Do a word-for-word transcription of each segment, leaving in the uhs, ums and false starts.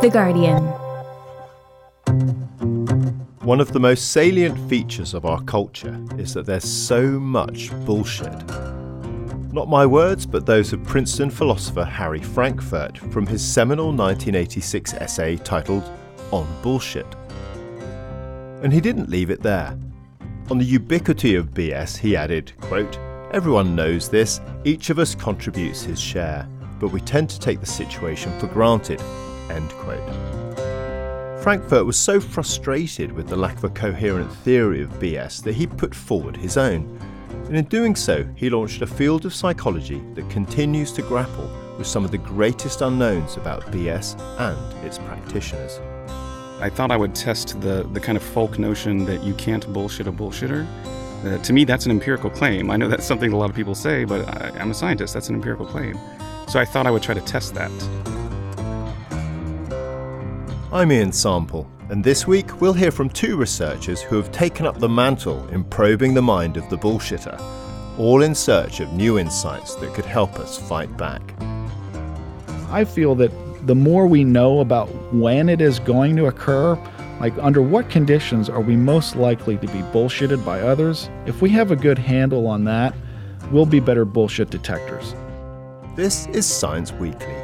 The Guardian. One of the most salient features of our culture is that there's so much bullshit. Not my words, but those of Princeton philosopher Harry Frankfurt from his seminal nineteen eighty-six essay titled On Bullshit. And he didn't leave it there. On the ubiquity of B S, he added, quote, "Everyone knows this, each of us contributes his share, but we tend to take the situation for granted," end quote. Frankfurt was so frustrated with the lack of a coherent theory of B S that he put forward his own. And in doing so, he launched a field of psychology that continues to grapple with some of the greatest unknowns about B S and its practitioners. I thought I would test the, the kind of folk notion that you can't bullshit a bullshitter. Uh, to me, that's an empirical claim. I know that's something a lot of people say, but I, I'm a scientist. That's an empirical claim. So I thought I would try to test that. I'm Ian Sample, and this week we'll hear from two researchers who have taken up the mantle in probing the mind of the bullshitter, all in search of new insights that could help us fight back. I feel that the more we know about when it is going to occur, like under what conditions are we most likely to be bullshitted by others, if we have a good handle on that, we'll be better bullshit detectors. This is Science Weekly.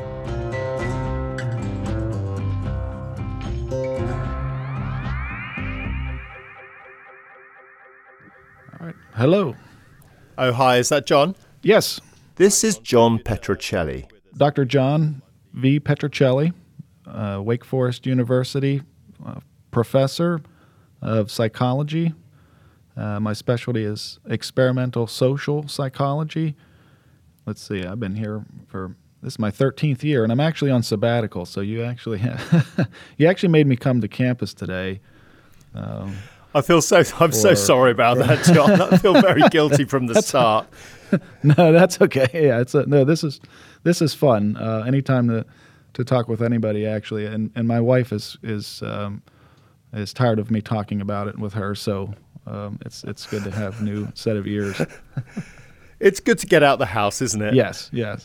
All right. Hello. Oh, hi, is that John? Yes. This is John Petrocelli. Doctor John V. Petrocelli, uh, Wake Forest University, uh, professor of psychology. Uh, my specialty is experimental social psychology. Let's see, I've been here for, this is my thirteenth year, and I'm actually on sabbatical, so you actually have, you actually made me come to campus today. Um, I feel so, I'm for, so sorry about that, John. I feel very guilty from the start. No, that's okay. Yeah, it's a, no. This is this is fun. Uh, anytime to to talk with anybody, actually, and, and my wife is is um, is tired of me talking about it with her. So um, it's it's good to have a new set of ears. It's good to get out the house, isn't it? Yes, yes.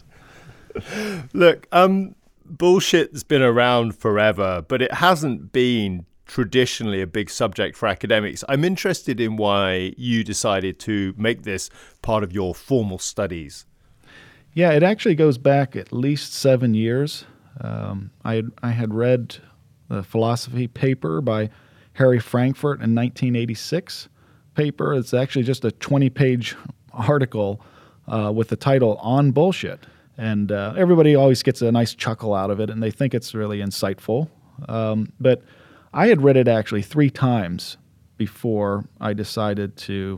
Look, um, bullshit's been around forever, but it hasn't been traditionally a big subject for academics. I'm interested in why you decided to make this part of your formal studies. Yeah, it actually goes back at least seven years. Um, I, I had read the philosophy paper by Harry Frankfurt in nineteen eighty-six paper. It's actually just a twenty-page article uh, with the title On Bullshit. And uh, everybody always gets a nice chuckle out of it, and they think it's really insightful. Um, but I had read it actually three times before I decided to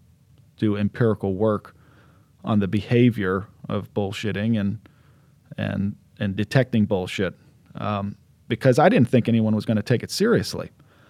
do empirical work on the behavior of bullshitting and and and detecting bullshit, um, because I didn't think anyone was going to take it seriously.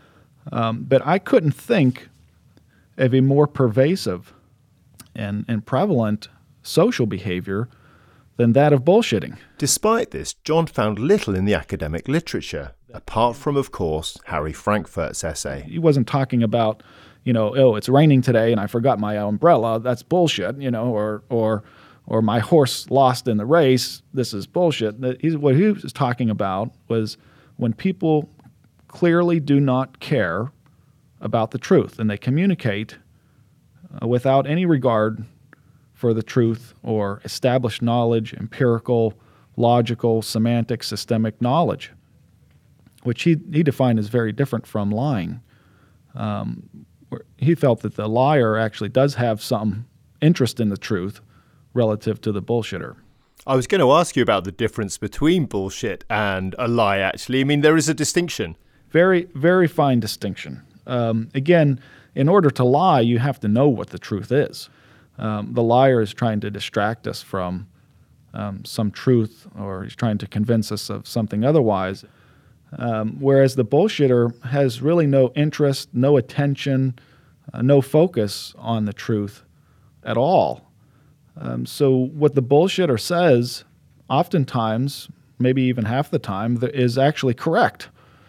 Um, but I couldn't think of a more pervasive and, and prevalent social behavior than that of bullshitting. Despite this, John found little in the academic literature, apart from, of course, Harry Frankfurt's essay. He wasn't talking about, you know, oh, it's raining today and I forgot my umbrella. That's bullshit, you know, or or or my horse lost in the race. This is bullshit. He's, what he was talking about was when people clearly do not care about the truth and they communicate uh, without any regard for the truth or established knowledge, empirical, logical, semantic, systemic knowledge, which he, he defined as very different from lying. Um, he felt that the liar actually does have some interest in the truth relative to the bullshitter. I was going to ask you about the difference between bullshit and a lie, actually. I mean, there is a distinction. Very, very fine distinction. Um, again, in order to lie, you have to know what the truth is. Um, the liar is trying to distract us from um, some truth, or he's trying to convince us of something otherwise. Um, whereas the bullshitter has really no interest, no attention, uh, no focus on the truth at all. Um, so what the bullshitter says, oftentimes, maybe even half the time, is actually correct.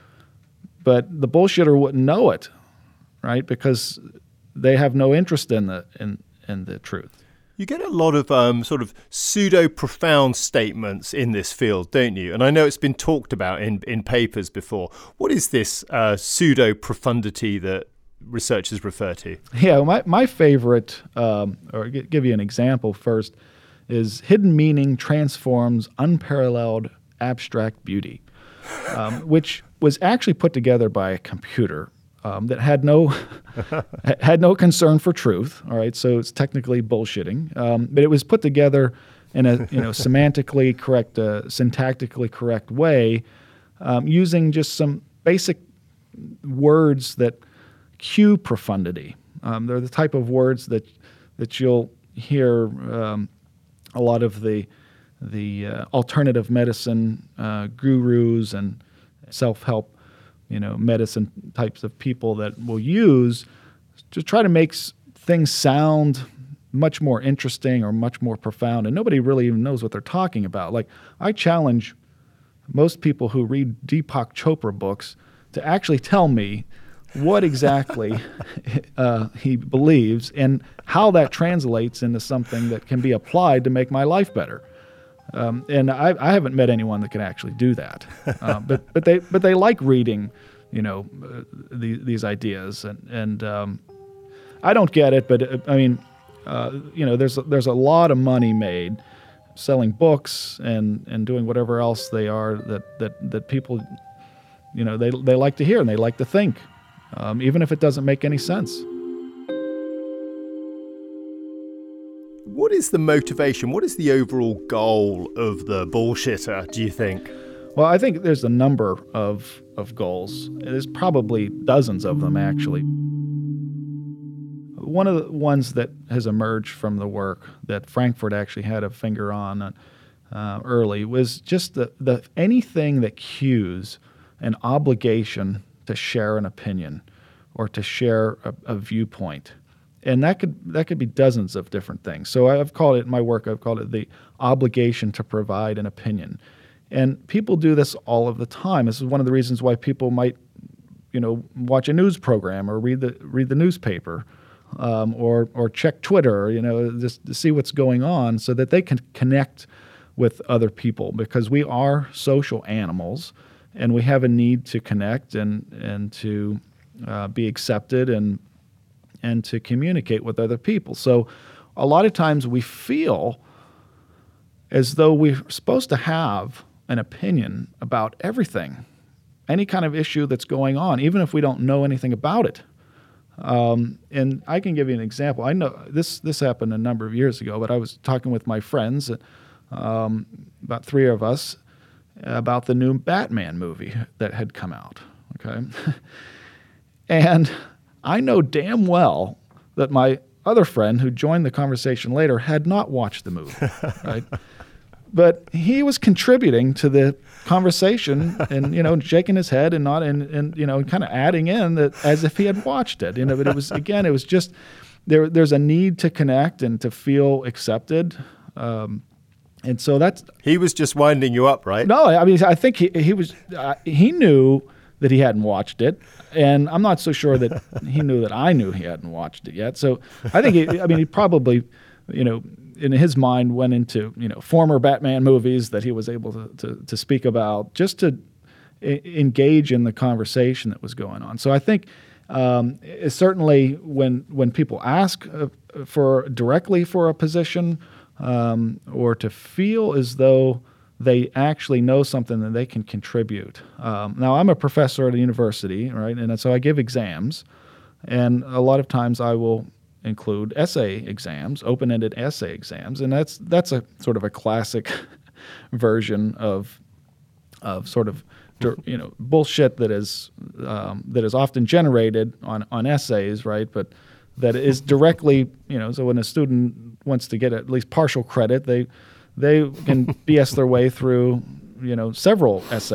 But the bullshitter wouldn't know it, right? Because they have no interest in the in, in the truth. You get a lot of um, sort of pseudo-profound statements in this field, don't you? And I know it's been talked about in, in papers before. What is this uh, pseudo-profundity that researchers refer to? Yeah, my, my favorite, um, or g- give you an example first, is hidden meaning transforms unparalleled abstract beauty, um, which was actually put together by a computer um, that had no had no concern for truth. All right, so it's technically bullshitting, um, but it was put together in a you know semantically correct, uh, syntactically correct way, um, using just some basic words that cue profundity. Um, they're the type of words that that you'll hear um, a lot of the the uh, alternative medicine uh, gurus and self-help, you know, medicine types of people that will use to try to make s- things sound much more interesting or much more profound, and nobody really even knows what they're talking about. Like, I challenge most people who read Deepak Chopra books to actually tell me what exactly uh, he believes and how that translates into something that can be applied to make my life better. Um, and I, I haven't met anyone that can actually do that. Uh, but but they but they like reading, you know, uh, the, these ideas, and and um, I don't get it. But uh, I mean, uh, you know, there's a, there's a lot of money made selling books and, and doing whatever else they are that that that people, you know, they they like to hear and they like to think. Um, even if it doesn't make any sense. What is the motivation? What is the overall goal of the bullshitter, do you think? Well, I think there's a number of, of goals. There's probably dozens of them, actually. One of the ones that has emerged from the work that Frankfurt actually had a finger on uh, early was just the, the anything that cues an obligation to share an opinion or to share a, a viewpoint. And that could that could be dozens of different things. So I've called it, in my work, I've called it the obligation to provide an opinion. And people do this all of the time. This is one of the reasons why people might, you know, watch a news program or read the read the newspaper um, or or check Twitter, you know, just to see what's going on so that they can connect with other people, because we are social animals. And we have a need to connect and and to uh, be accepted and and to communicate with other people. So a lot of times we feel as though we're supposed to have an opinion about everything, any kind of issue that's going on, even if we don't know anything about it. Um, and I can give you an example. I know this this happened a number of years ago, but I was talking with my friends, um, about three of us, about the new Batman movie that had come out, okay? And I know damn well that my other friend who joined the conversation later had not watched the movie, right? But he was contributing to the conversation and, you know, shaking his head and not, and, and you know, kind of adding in that as if he had watched it. You know, but it was, again, it was just, there. there's a need to connect and to feel accepted. Um, And so that's... He was just winding you up, right? No, I mean, I think he he was... Uh, he knew that he hadn't watched it, and I'm not so sure that he knew that I knew he hadn't watched it yet. So I think, he, I mean, he probably, you know, in his mind went into, you know, former Batman movies that he was able to, to, to speak about just to I- engage in the conversation that was going on. So I think um, certainly when when people ask uh, for directly for a position, Um, or to feel as though they actually know something that they can contribute. Um, now, I'm a professor at a university, right, and so I give exams, and a lot of times I will include essay exams, open-ended essay exams, and that's that's a sort of a classic version of of sort of you know bullshit that is um, that is often generated on on essays, right, but that is directly, you know, so when a student wants to get at least partial credit, they they can B S their way through, you know, several essay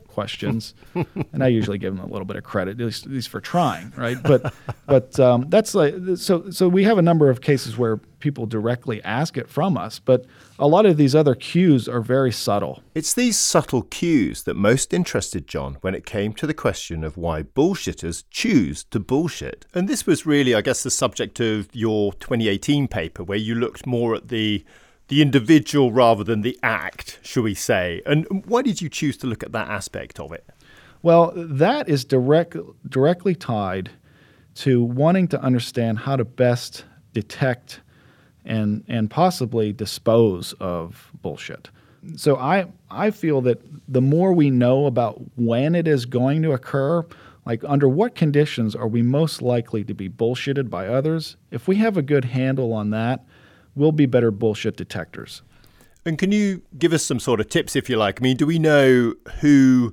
questions, and I usually give them a little bit of credit, at least, at least for trying, right? But but um, that's like so. So we have a number of cases where people directly ask it from us, but a lot of these other cues are very subtle. It's these subtle cues that most interested John when it came to the question of why bullshitters choose to bullshit. And this was really, I guess, the subject of your twenty eighteen paper, where you looked more at the the individual rather than the act, shall we say. And why did you choose to look at that aspect of it? Well, that is direct, directly tied to wanting to understand how to best detect and and possibly dispose of bullshit. So I I feel that the more we know about when it is going to occur, like under what conditions are we most likely to be bullshitted by others, if we have a good handle on that, we'll be better bullshit detectors. And can you give us some sort of tips, if you like? I mean, do we know who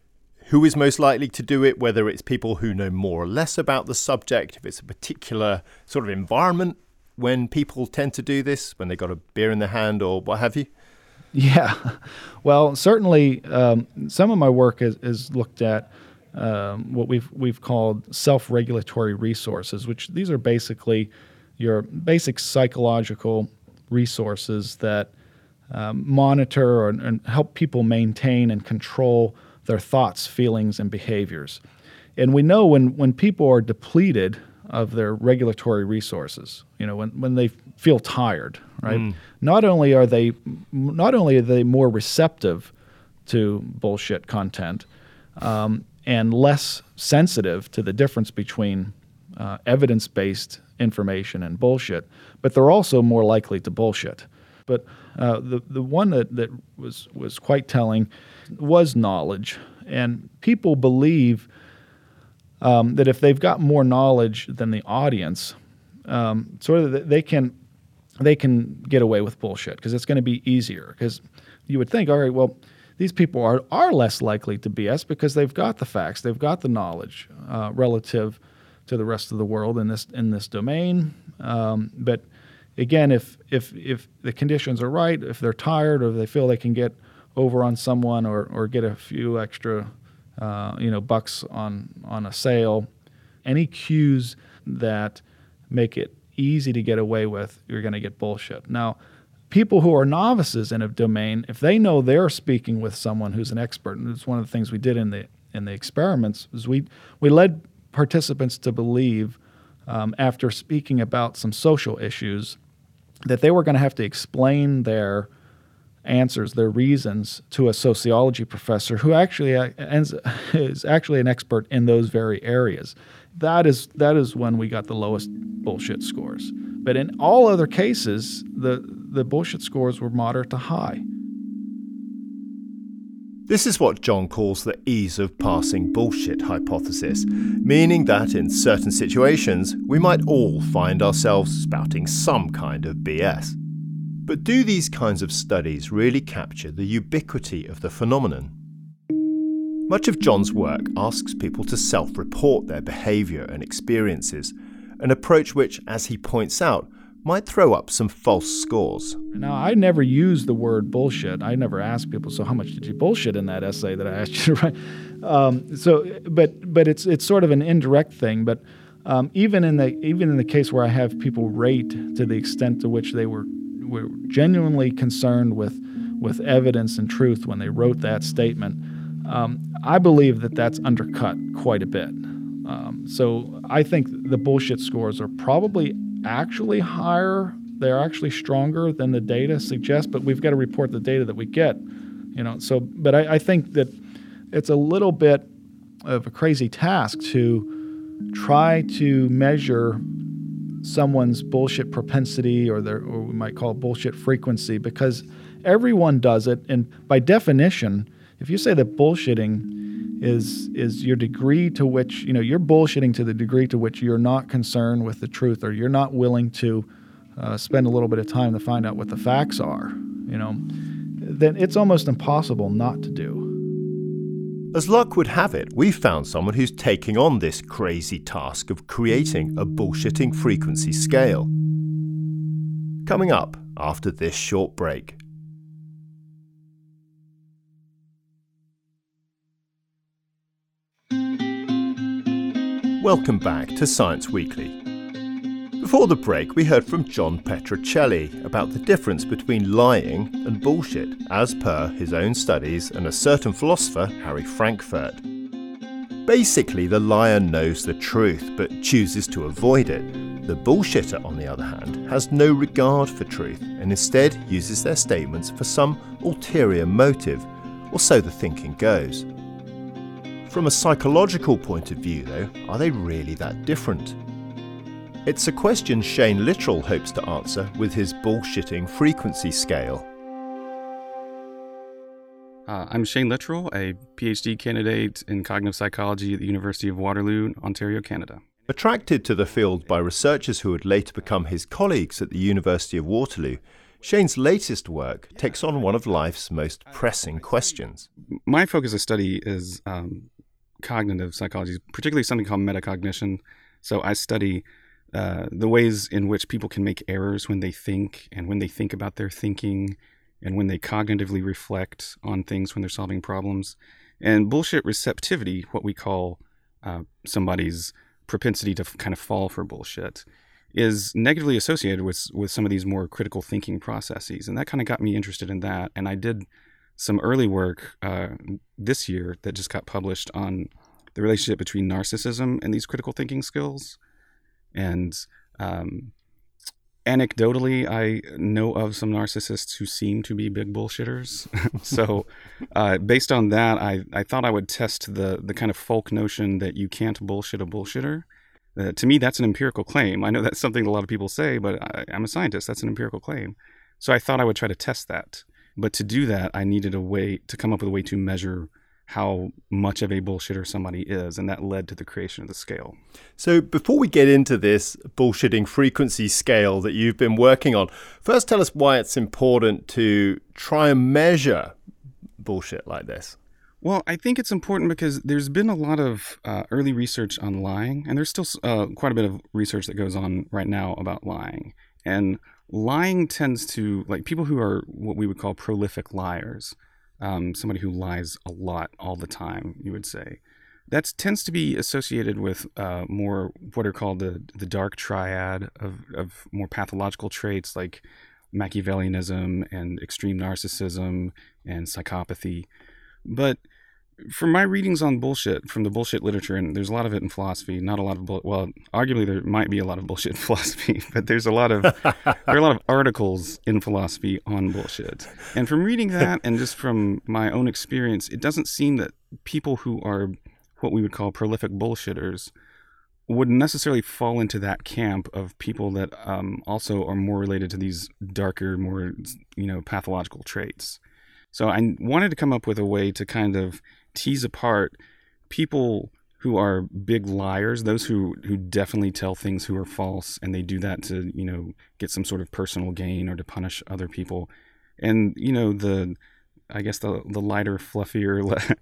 who is most likely to do it, whether it's people who know more or less about the subject, if it's a particular sort of environment when people tend to do this, when they've got a beer in their hand or what have you? Yeah. Well, certainly um, some of my work is, is looked at um, what we've we've called self-regulatory resources, which these are basically your basic psychological resources that um, monitor or, and help people maintain and control their thoughts, feelings, and behaviors. And we know when, when people are depleted of their regulatory resources, you know, when, when they feel tired, right? Mm. Not only are they not only are they more receptive to bullshit content um, and less sensitive to the difference between uh, evidence-based information and bullshit, but they're also more likely to bullshit. But uh, the the one that, that was was quite telling was knowledge, and people believe um, that if they've got more knowledge than the audience, um, sort of they can they can get away with bullshit because it's going to be easier. Because you would think, all right, well, these people are are less likely to B S because they've got the facts, they've got the knowledge uh, relative to the rest of the world in this in this domain. Um, but again, if if if the conditions are right, if they're tired or they feel they can get over on someone or or get a few extra uh, you know bucks on on a sale, any cues that make it easy to get away with, you're going to get bullshit. Now, people who are novices in a domain, if they know they're speaking with someone who's an expert, and it's one of the things we did in the in the experiments, is we we led participants to believe, um, after speaking about some social issues, that they were going to have to explain their answers, their reasons, to a sociology professor who actually ends, is actually an expert in those very areas. That is that is when we got the lowest bullshit scores. But in all other cases, the the bullshit scores were moderate to high. This is what John calls the ease of passing bullshit hypothesis, meaning that in certain situations, we might all find ourselves spouting some kind of B S. But do these kinds of studies really capture the ubiquity of the phenomenon? Much of John's work asks people to self-report their behaviour and experiences, an approach which, as he points out, might throw up some false scores. Now, I never use the word bullshit. I never ask people, so how much did you bullshit in that essay that I asked you to write? Um, so, but but it's it's sort of an indirect thing. But um, even in the even in the case where I have people rate to the extent to which they were were genuinely concerned with with evidence and truth when they wrote that statement, um, I believe that that's undercut quite a bit. Um, so I think the bullshit scores are probably actually higher. They're actually stronger than the data suggests, but we've got to report the data that we get. You know, so but I, I think that it's a little bit of a crazy task to try to measure someone's bullshit propensity or their or we might call it bullshit frequency, because everyone does it, and by definition, if you say that bullshitting is is your degree to which, you know, you're bullshitting to the degree to which you're not concerned with the truth, or you're not willing to uh, spend a little bit of time to find out what the facts are, you know, then it's almost impossible not to do. As luck would have it, we've found someone who's taking on this crazy task of creating a bullshitting frequency scale. Coming up after this short break. Welcome back to Science Weekly. Before the break, we heard from John Petrocelli about the difference between lying and bullshit, as per his own studies and a certain philosopher, Harry Frankfurt. Basically, the liar knows the truth but chooses to avoid it. The bullshitter, on the other hand, has no regard for truth and instead uses their statements for some ulterior motive, or so the thinking goes. From a psychological point of view, though, are they really that different? It's a question Shane Littrell hopes to answer with his bullshitting frequency scale. Uh, I'm Shane Littrell, a PhD candidate in cognitive psychology at the University of Waterloo, Ontario, Canada. Attracted to the field by researchers who would later become his colleagues at the University of Waterloo, Shane's latest work takes on one of life's most pressing questions. My focus of study is um, cognitive psychology, particularly something called metacognition. So I study uh, the ways in which people can make errors when they think and when they think about their thinking and when they cognitively reflect on things when they're solving problems. And bullshit receptivity, what we call uh, somebody's propensity to f- kind of fall for bullshit, is negatively associated with with some of these more critical thinking processes. And that kind of got me interested in that. And I did some early work uh, this year that just got published on the relationship between narcissism and these critical thinking skills. And um, anecdotally, I know of some narcissists who seem to be big bullshitters. So uh, based on that, I, I thought I would test the the kind of folk notion that you can't bullshit a bullshitter. Uh, to me, that's an empirical claim. I know that's something a lot of people say, but I, I'm a scientist. That's an empirical claim. So I thought I would try to test that. But to do that, I needed a way to come up with a way to measure how much of a bullshitter somebody is, and that led to the creation of the scale. So before we get into this bullshitting frequency scale that you've been working on, first tell us why it's important to try and measure bullshit like this. Well, I think it's important because there's been a lot of uh, early research on lying, and there's still uh, quite a bit of research that goes on right now about lying. And lying tends to, like people who are what we would call prolific liars, Um, somebody who lies a lot all the time, you would say. That tends to be associated with uh, more what are called the the dark triad of, of more pathological traits like Machiavellianism and extreme narcissism and psychopathy. But from my readings on bullshit, from the bullshit literature, and there's a lot of it in philosophy, not a lot of, bull- well, arguably there might be a lot of bullshit in philosophy, but there's a lot of, there are a lot of articles in philosophy on bullshit. And from reading that and just from my own experience, it doesn't seem that people who are what we would call prolific bullshitters would necessarily fall into that camp of people that um, also are more related to these darker, more, you know, pathological traits. So I wanted to come up with a way to kind of tease apart people who are big liars, those who, who definitely tell things who are false, and they do that to, you know, get some sort of personal gain or to punish other people. And, you know, the, I guess the, the lighter, fluffier,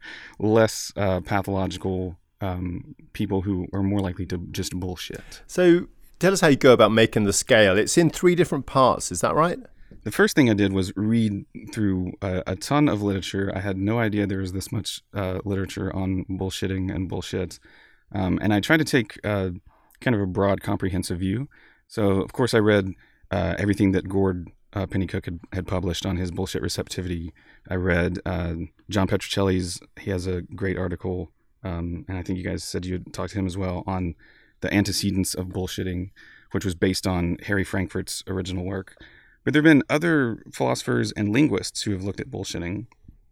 less uh, pathological um, people who are more likely to just bullshit. So tell us how you go about making the scale. It's in three different parts, is that right? The first thing I did was read through a, a ton of literature. I had no idea there was this much uh, literature on bullshitting and bullshit. Um, and I tried to take uh, kind of a broad, comprehensive view. So, of course, I read uh, everything that Gord uh, Pennycook had, had published on his bullshit receptivity. I read uh, John Petrocelli's, he has a great article, um, and I think you guys said you'd talked to him as well, on the antecedents of bullshitting, which was based on Harry Frankfurt's original work. But there have been other philosophers and linguists who have looked at bullshitting,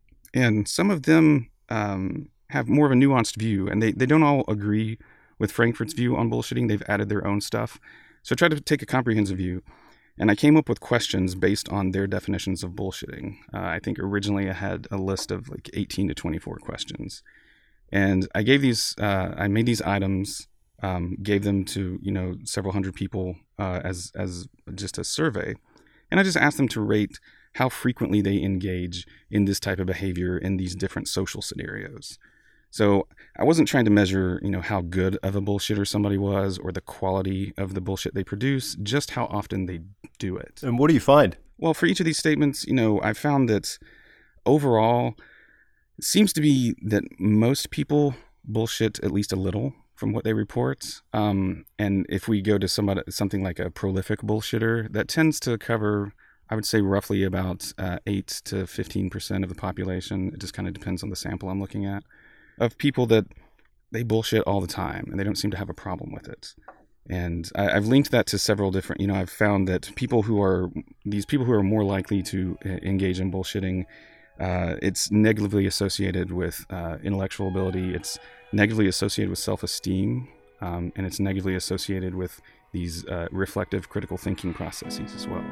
and some of them um, have more of a nuanced view, and they, they don't all agree with Frankfurt's view on bullshitting. They've added their own stuff. So I tried to take a comprehensive view, and I came up with questions based on their definitions of bullshitting. Uh, I think originally I had a list of like eighteen to twenty-four questions, and I gave these, uh, I made these items, um, gave them to, you know, several hundred people uh, as as just a survey. And I just asked them to rate how frequently they engage in this type of behavior in these different social scenarios. So I wasn't trying to measure, you know, how good of a bullshitter somebody was or the quality of the bullshit they produce, just how often they do it. And what do you find? Well, for each of these statements, you know, I found that overall, it seems to be that most people bullshit at least a little. from what they report. Um, and if we go to somebody, something like a prolific bullshitter, that tends to cover, I would say, roughly about uh, eight to fifteen percent of the population. It just kind of depends on the sample I'm looking at, of people that they bullshit all the time and they don't seem to have a problem with it. And I, I've linked that to several different, you know, I've found that people who are, these people who are more likely to uh, engage in bullshitting, uh, it's negatively associated with uh, intellectual ability. It's negatively associated with self-esteem, um, and it's negatively associated with these uh, reflective critical thinking processes as well.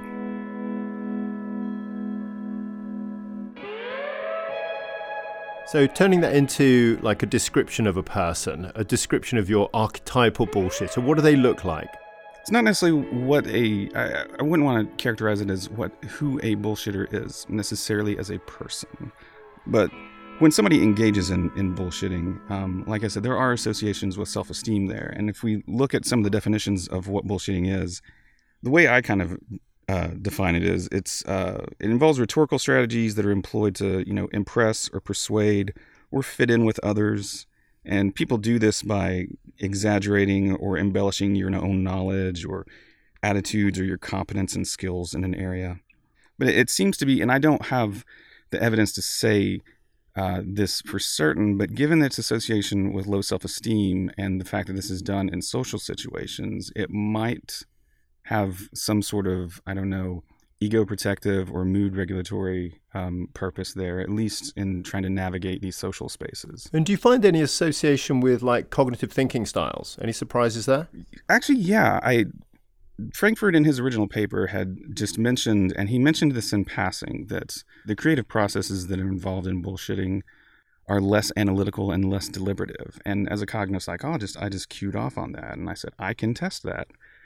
So turning that into like a description of a person, a description of your archetypal bullshitter, what do they look like? It's not necessarily what a, I, I wouldn't want to characterize it as what, who a bullshitter is necessarily as a person. But when somebody engages in, in bullshitting, um, like I said, there are associations with self-esteem there. And if we look at some of the definitions of what bullshitting is, the way I kind of uh, define it is it's uh, it involves rhetorical strategies that are employed to, you know, impress or persuade or fit in with others. And people do this by exaggerating or embellishing your own knowledge or attitudes or your competence and skills in an area. But it, it seems to be, and I don't have the evidence to say Uh, this for certain, but given its association with low self-esteem and the fact that this is done in social situations, it might have some sort of, I don't know, ego protective or mood regulatory um, purpose there, at least in trying to navigate these social spaces. And do you find any association with like cognitive thinking styles? Any surprises there? Actually, yeah. I Frankfurt in his original paper had just mentioned, and he mentioned this in passing, that the creative processes that are involved in bullshitting are less analytical and less deliberative. And as a cognitive psychologist, I just cued off on that. And I said, I can test that.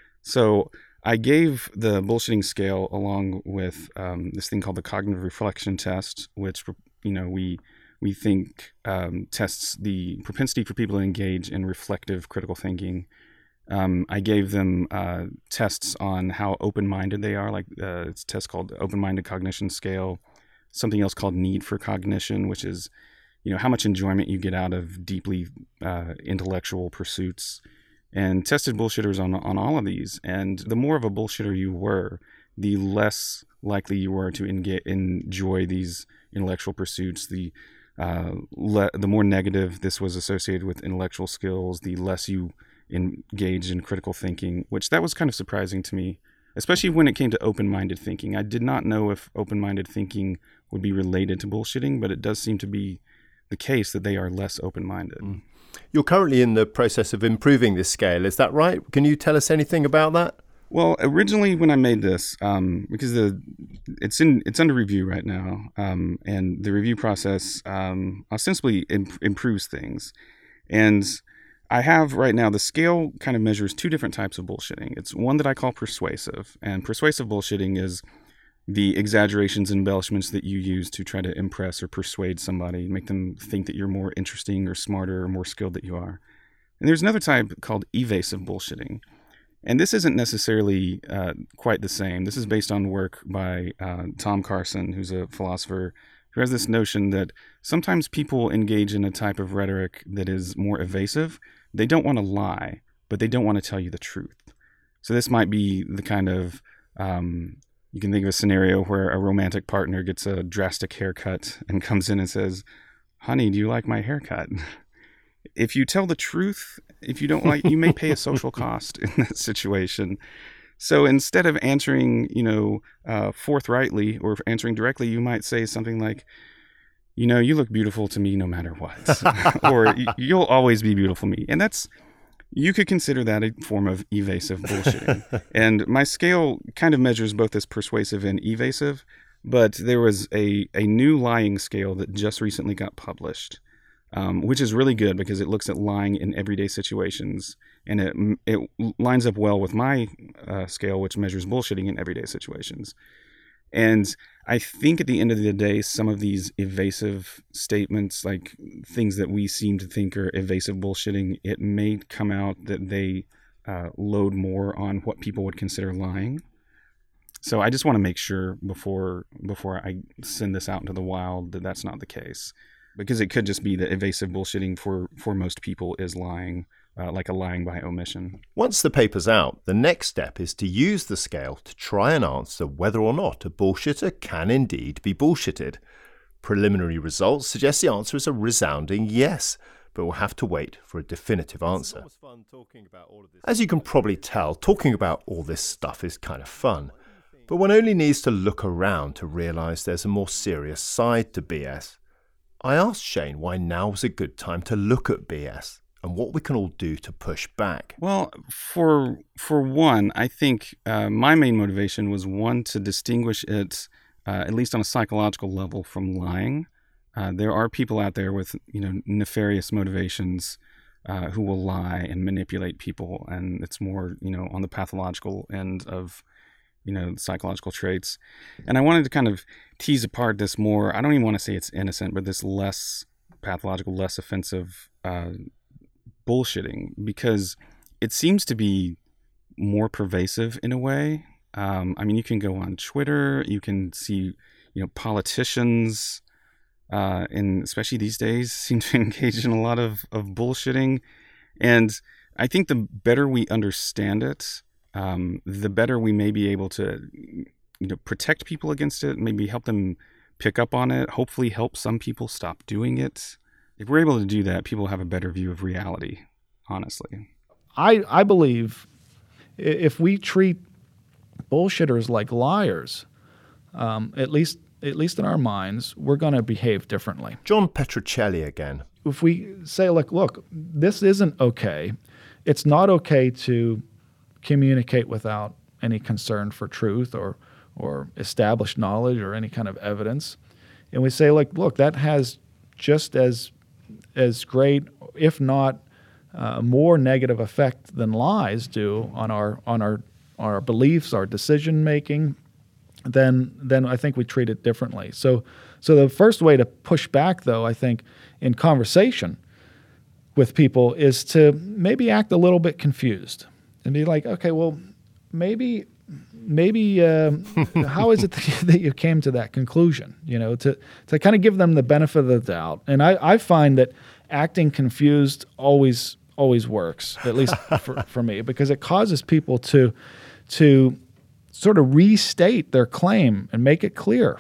So I gave the bullshitting scale along with um, this thing called the cognitive reflection test, which, you know, we we think um, tests the propensity for people to engage in reflective critical thinking. Um, I gave them uh, tests on how open-minded they are, like uh, it's a test called Open-Minded Cognition Scale, something else called Need for Cognition, which is, you know, how much enjoyment you get out of deeply uh, intellectual pursuits, and tested bullshitters on, on all of these. And the more of a bullshitter you were, the less likely you were to enga- enjoy these intellectual pursuits, the uh, le- the more negative this was associated with intellectual skills, the less you engaged in critical thinking, which that was kind of surprising to me, especially when it came to open-minded thinking. I did not know if open-minded thinking would be related to bullshitting, but it does seem to be the case that they are less open-minded. Mm. You're currently in the process of improving this scale, is that right? Can you tell us anything about that? Well, originally when I made this, um, because the it's in it's under review right now, um, and the review process um, ostensibly imp- improves things, and I have right now, the scale kind of measures two different types of bullshitting. It's one that I call persuasive, and persuasive bullshitting is the exaggerations and embellishments that you use to try to impress or persuade somebody, make them think that you're more interesting or smarter or more skilled than you are. And there's another type called evasive bullshitting. And this isn't necessarily uh, quite the same. This is based on work by uh, Tom Carson, who's a philosopher, who has this notion that sometimes people engage in a type of rhetoric that is more evasive. They don't want to lie, but they don't want to tell you the truth. So this might be the kind of, um, you can think of a scenario where a romantic partner gets a drastic haircut and comes in and says, honey, do you like my haircut? If you tell the truth, if you don't like, you may pay a social cost in that situation. So instead of answering, you know, uh, forthrightly or answering directly, you might say something like, you know, you look beautiful to me no matter what, or you'll always be beautiful to me. And that's, you could consider that a form of evasive bullshitting. And my scale kind of measures both as persuasive and evasive, but there was a, a new lying scale that just recently got published, um, which is really good because it looks at lying in everyday situations. And it it lines up well with my uh, scale, which measures bullshitting in everyday situations. And I think at the end of the day, some of these evasive statements, like things that we seem to think are evasive bullshitting, it may come out that they uh, load more on what people would consider lying. So I just want to make sure before before I send this out into the wild that that's not the case. Because it could just be that evasive bullshitting for, for most people is lying, uh, like a lying by omission. Once the paper's out, the next step is to use the scale to try and answer whether or not a bullshitter can indeed be bullshitted. Preliminary results suggest the answer is a resounding yes, but we'll have to wait for a definitive answer. As you can probably tell, talking about all this stuff is kind of fun, but one only needs to look around to realise there's a more serious side to B S. I asked Shane why now was a good time to look at B S and what we can all do to push back. Well, for for one, I think uh, my main motivation was, one, to distinguish it, uh, at least on a psychological level, from lying. Uh, there are people out there with, you know, nefarious motivations uh, who will lie and manipulate people, and it's more, you know, on the pathological end of, you know, psychological traits. And I wanted to kind of tease apart this more. I don't even want to say it's innocent, but this less pathological, less offensive uh, bullshitting, because it seems to be more pervasive in a way. Um, I mean, you can go on Twitter, you can see, you know, politicians, uh, and especially these days, seem to engage in a lot of, of bullshitting. And I think the better we understand it, um, the better we may be able to, you know, protect people against it, maybe help them pick up on it, hopefully help some people stop doing it. If we're able to do that, people have a better view of reality, honestly. I, I believe if we treat bullshitters like liars, um, at least at least in our minds, we're going to behave differently. John Petruccelli again. If we say, like, look, this isn't okay. It's not okay to communicate without any concern for truth or or established knowledge or any kind of evidence. And we say, like, look, that has just as as great, if not uh, more negative effect than lies do on our on our our beliefs, our decision making, then then I think we treat it differently. So so the first way to push back, though, I think, in conversation with people is to maybe act a little bit confused and be like, okay, well, maybe maybe uh, how is it that you came to that conclusion? You know, to to kind of give them the benefit of the doubt. And I, I find that acting confused always always works, at least for, for me, because it causes people to to sort of restate their claim and make it clear.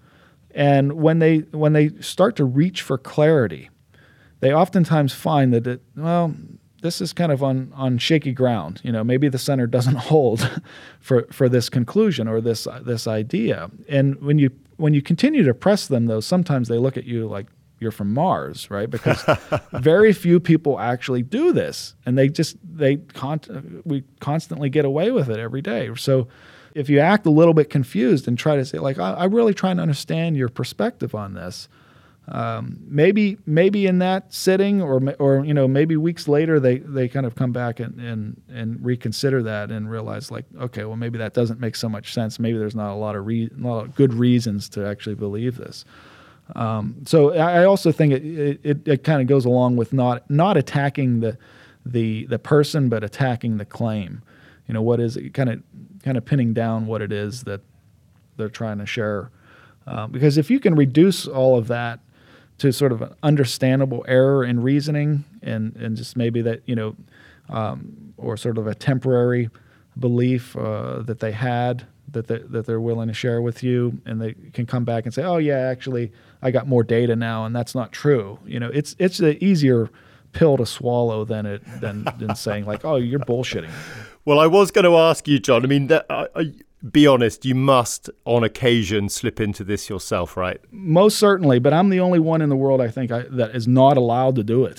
And when they when they start to reach for clarity, they oftentimes find that it, well, this is kind of on, on shaky ground. You know, maybe the center doesn't hold for, for this conclusion or this this idea. And when you when you continue to press them, though, sometimes they look at you like you're from Mars, right? Because very few people actually do this, and they just they con- we constantly get away with it every day. So if you act a little bit confused and try to say, like, I, I'm really trying to understand your perspective on this, um, maybe maybe in that sitting or or you know maybe weeks later they, they kind of come back and, and and reconsider that and realize, like, okay, well, maybe that doesn't make so much sense. Maybe there's not a lot of re- a lot of good reasons to actually believe this. Um, so I also think it it, it kind of goes along with not not attacking the the the person, but attacking the claim. You know, what is it? Kind of kind of pinning down what it is that they're trying to share. Uh, because if you can reduce all of that to sort of an understandable error in reasoning and, and just maybe that, you know, um, or sort of a temporary belief uh, that they had that, they, that they're willing to share with you, and they can come back and say, oh, yeah, actually, I got more data now, and that's not true. You know, it's it's an easier pill to swallow than it than, than saying, like, oh, you're bullshitting. Well, I was going to ask you, John. I mean, that, uh, uh, be honest, you must, on occasion, slip into this yourself, right? Most certainly, but I'm the only one in the world, I think, I, that is not allowed to do it.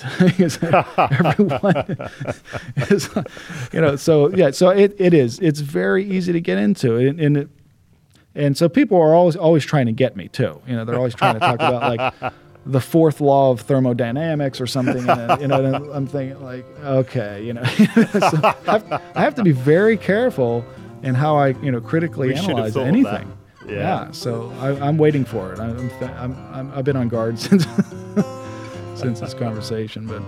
Everyone is, you know, so, yeah, so it, it is. It's very easy to get into. And, and, it, and so people are always always trying to get me, too. You know, they're always trying to talk about, like, the fourth law of thermodynamics or something, and, you know, and I'm thinking, like, okay, you know, so I, have, I have to be very careful in how I, you know, critically we analyze anything. Yeah. yeah. So I, I'm waiting for it. I'm, I'm, I'm, I've been on guard since since this conversation, but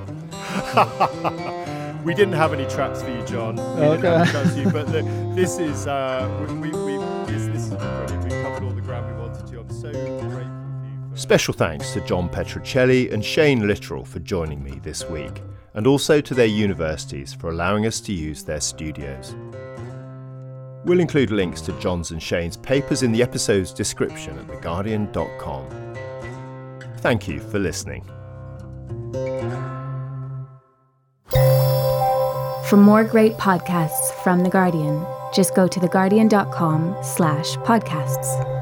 uh. we didn't have any traps for you, John. We okay. didn't have any traps for you, but look, this is uh, we, we, we this, this is brilliant. We covered all the ground we wanted to. I'm so grateful. Special thanks to John Petrocelli and Shane Littrell for joining me this week, and also to their universities for allowing us to use their studios. We'll include links to John's and Shane's papers in the episode's description at the guardian dot com. Thank you for listening. For more great podcasts from The Guardian, just go to theguardian dot com slash podcasts.